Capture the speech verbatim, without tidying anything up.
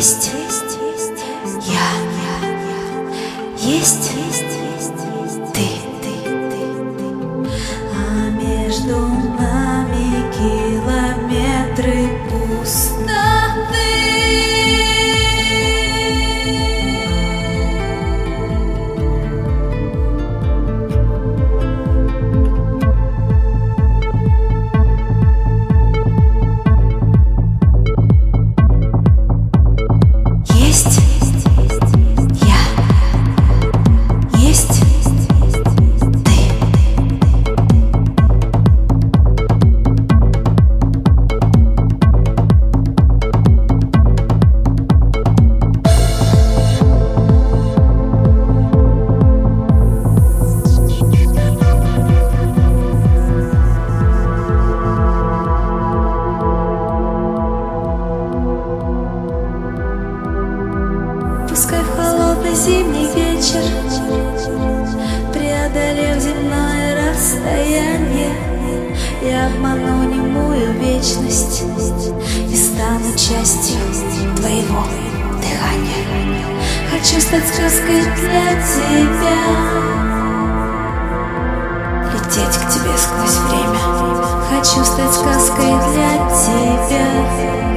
есть я, есть ты, а между нами километры пустоты. Пускай в холодный зимний вечер, преодолев земное расстояние, я обману немую вечность и стану частью твоего дыхания. Хочу стать сказкой для тебя, лететь к тебе сквозь время. Хочу стать сказкой для тебя.